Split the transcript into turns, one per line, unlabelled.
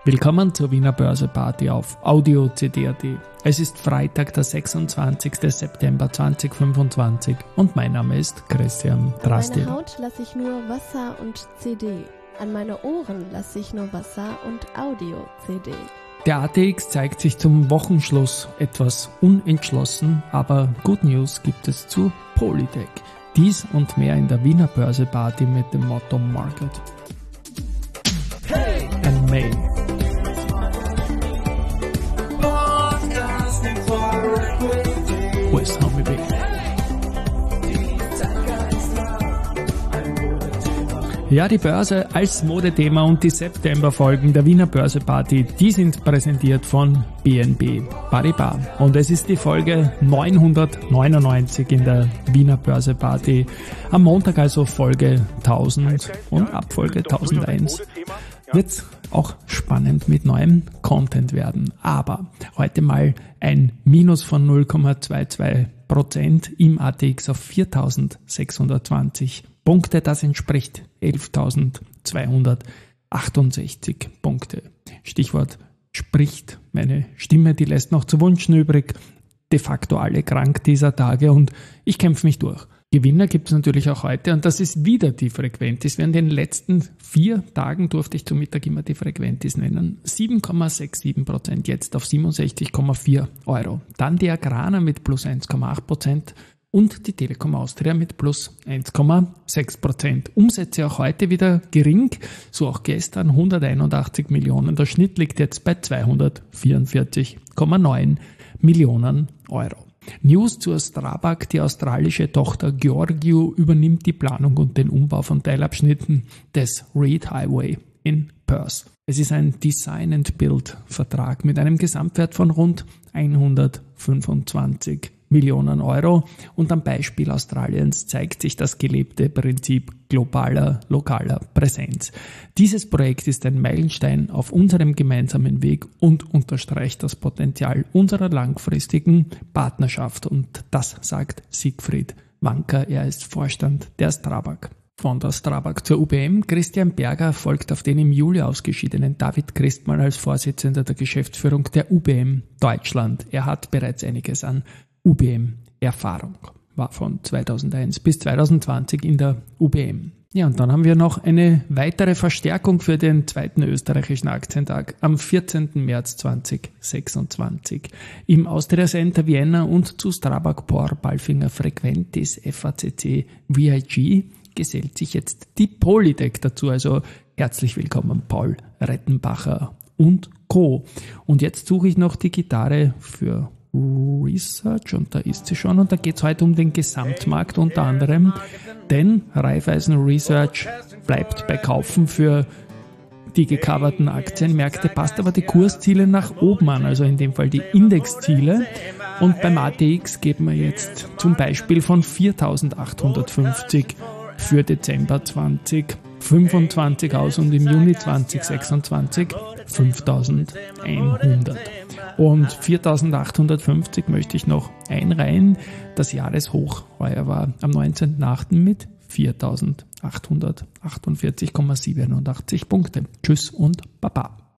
Willkommen zur Wiener Börse Party auf Audio CD.at. Es ist Freitag, der 26. September 2025 und mein Name ist Christian Drastil.
An meine Haut lasse ich nur Wasser und CD. An meine Ohren lasse ich nur Wasser und Audio-CD.
Der ATX zeigt sich zum Wochenschluss etwas unentschlossen, aber Good News gibt es zu Polytech. Dies und mehr in der Wiener Börse Party mit dem Motto Market and May. West Hammy Bay. Ja, die Börse als Modethema und die Septemberfolgen der Wiener Börse Party, die sind präsentiert von BNP Paribas. Und es ist die Folge 999 in der Wiener Börse Party. Am Montag also Folge 1000 und ab Folge 1001 wird's auch spannend mit neuem Content werden. Aber heute mal ein Minus von 0,22% im ATX auf 4.620 Punkte. Das entspricht 11.268 Punkte. Stichwort spricht. Meine Stimme, die lässt noch zu wünschen übrig. De facto alle krank dieser Tage und ich kämpfe mich durch. Gewinner gibt es natürlich auch heute und das ist wieder die Frequentis. Während den letzten 4 Tagen durfte ich zum Mittag immer die Frequentis nennen. 7,67%, jetzt auf 67,4 Euro. Dann die Agrana mit plus 1,8% und die Telekom Austria mit plus 1,6%. Umsätze auch heute wieder gering, so auch gestern 181 Millionen. Der Schnitt liegt jetzt bei 244,9 Millionen Euro. News zur Strabag, die australische Tochter Georgiou übernimmt die Planung und den Umbau von Teilabschnitten des Reid Highway in Perth. Es ist ein Design-and-Build-Vertrag mit einem Gesamtwert von rund 125 Millionen Euro und am Beispiel Australiens zeigt sich das gelebte Prinzip globaler, lokaler Präsenz. Dieses Projekt ist ein Meilenstein auf unserem gemeinsamen Weg und unterstreicht das Potenzial unserer langfristigen Partnerschaft und das sagt Siegfried Wanker, er ist Vorstand der Strabag. Von der Strabag zur UBM. Christian Berger folgt auf den im Juli ausgeschiedenen David Christmann als Vorsitzender der Geschäftsführung der UBM Deutschland. Er hat bereits einiges an UBM-Erfahrung, war von 2001 bis 2020 in der UBM. Ja, und dann haben wir noch eine weitere Verstärkung für den zweiten österreichischen Aktientag am 14. März 2026. Im Austria Center Vienna und zu Strabag Por Palfinger Frequentis FACC VIG gesellt sich jetzt die Polytech dazu. Also herzlich willkommen Paul Rettenbacher und Co. Und jetzt suche ich noch die Gitarre für Research und da ist sie schon und da geht es heute um den Gesamtmarkt unter anderem, denn Raiffeisen Research bleibt bei Kaufen für die gecoverten Aktienmärkte, passt aber die Kursziele nach oben an, also in dem Fall die Indexziele und beim ATX geben wir jetzt zum Beispiel von 4.850 für Dezember 2025 aus und im Juni 2026 5.100. Und 4.850 möchte ich noch einreihen. Das Jahreshoch heuer war am 19.8. mit 4.848,87 Punkte. Tschüss und Baba.